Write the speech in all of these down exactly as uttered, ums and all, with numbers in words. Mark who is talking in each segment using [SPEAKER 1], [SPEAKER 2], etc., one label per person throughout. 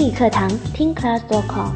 [SPEAKER 1] 英语课堂听 class dot com。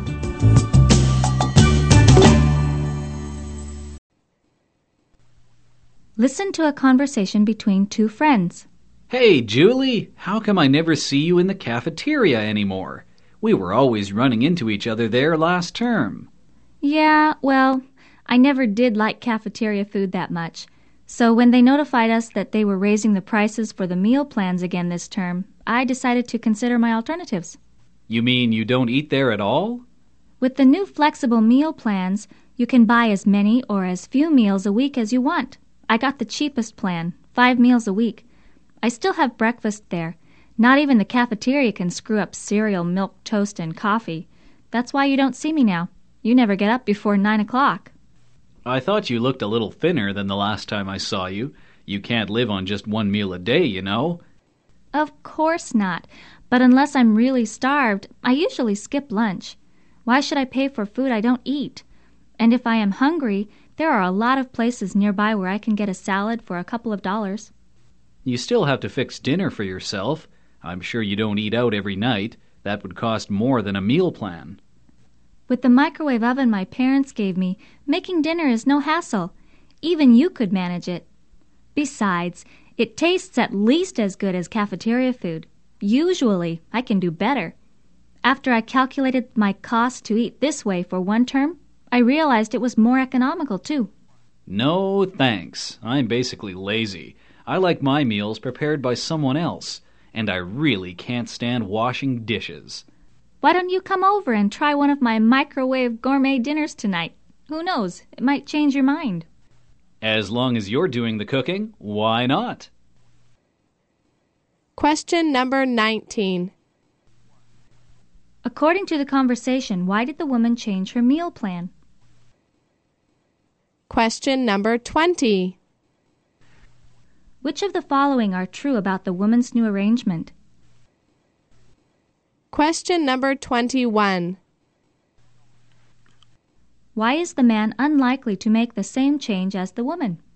[SPEAKER 2] Listen to a conversation between two friends.
[SPEAKER 3] Hey, Julie, how come I never see you in the cafeteria anymore? We were always running into each other there last term.
[SPEAKER 2] Yeah, well, I never did like cafeteria food that much. So when they notified us that they were raising the prices for the meal plans again this term, I decided to consider my alternatives.
[SPEAKER 3] You mean you don't eat there at all?
[SPEAKER 2] With the new flexible meal plans, you can buy as many or as few meals a week as you want. I got the cheapest plan, five meals a week. I still have breakfast there. Not even the cafeteria can screw up cereal, milk, toast, and coffee. That's why you don't see me now. You never get up before nine o'clock.
[SPEAKER 3] I thought you looked a little thinner than the last time I saw you. You can't live on just one meal a day, you know.
[SPEAKER 2] Of course not. But unless I'm really starved, I usually skip lunch. Why should I pay for food I don't eat? And if I am hungry, there are a lot of places nearby where I can get a salad for a couple of dollars.
[SPEAKER 3] You still have to fix dinner for yourself. I'm sure you don't eat out every night. That would cost more than a meal plan.
[SPEAKER 2] With the microwave oven my parents gave me, making dinner is no hassle. Even you could manage it. Besides, it tastes at least as good as cafeteria food. Usually, I can do better. After I calculated my cost to eat this way for one term, I realized it was more economical, too.
[SPEAKER 3] No, thanks. I'm basically lazy. I like my meals prepared by someone else, and I really can't stand washing dishes.
[SPEAKER 2] Why don't you come over and try one of my microwave gourmet dinners tonight? Who knows? It might change your mind.
[SPEAKER 3] As long as you're doing the cooking, why not?
[SPEAKER 4] Question number nineteen.
[SPEAKER 2] According to the conversation, why did the woman change her meal plan?
[SPEAKER 4] Question number twenty.
[SPEAKER 2] Which of the following are true about the woman's new arrangement?
[SPEAKER 4] Question number twenty-one.
[SPEAKER 2] Why is the man unlikely to make the same change as the woman?